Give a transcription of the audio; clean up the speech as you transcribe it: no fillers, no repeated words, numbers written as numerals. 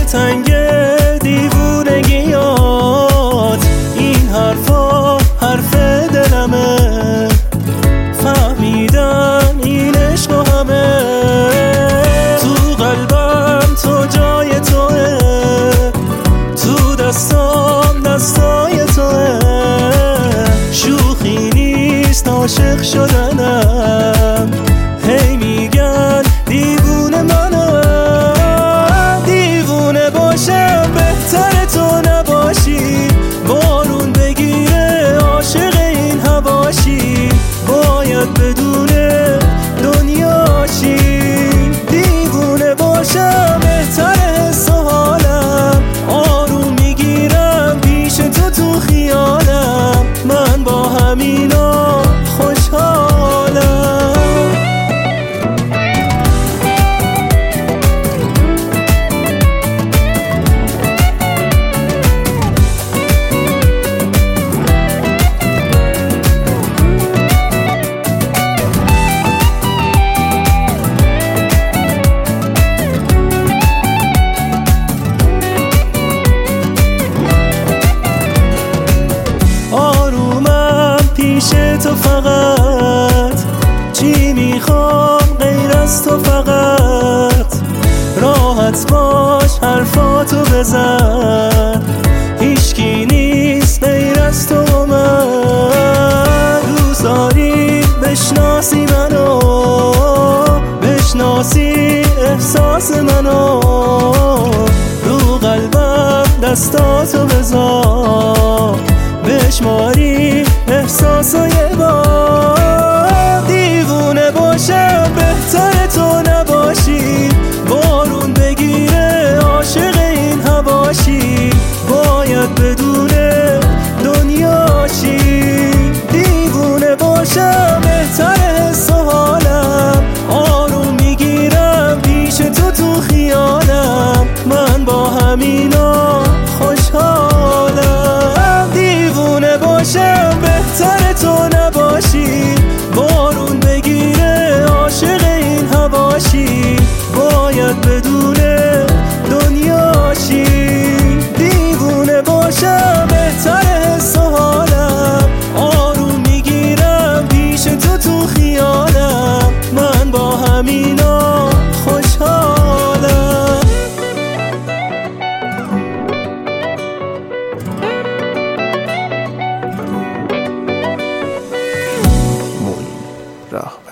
دلتنگ دیوونگیات. این حرفا حرف دلمه، فهمیدم این عشق و همه. تو قلبم تو جای توه، تو دستام دستای توه. شوخی نیست عاشق شدنم، هی میگن دیوونه منم. دیوونه باشم بهتر تو نباشی، بارون بگیره عاشق این هواشی. باید بدونه دنیاشی. دیوونه باشم بهتر حس و حالم، آروم میگیرم پیش تو تو خیالم. من با همینا خوشحالم. آرومم پیش تو فقط، چی میخوام غیر از تو فقط. راحت باش حرفاتو بزن، هیچکی نیست غیر از تو و من. دوست داری بشناسی منو، بشناسی احساس منو. رو قلبم دستاتو بذار، بشماری احساسای بار. دیوونه باشم بهتر تو نباشی، بارون بگیره عاشق این هواشی. باید بدونه دنیاشی. دیوونه باشم بهتر حس و حالم، آروم میگیرم پیش تو تو خیالم. من با همینا خوشحالم. دیوونه باشم بهتر تو نباشی، بارون بگیره عاشق این هواشی. باید بدونه دنیاشی. دیوونه باشم بهتر حس و حالم، آروم میگیرم پیش تو تو خیالم. من با همینا خوشحالم. راه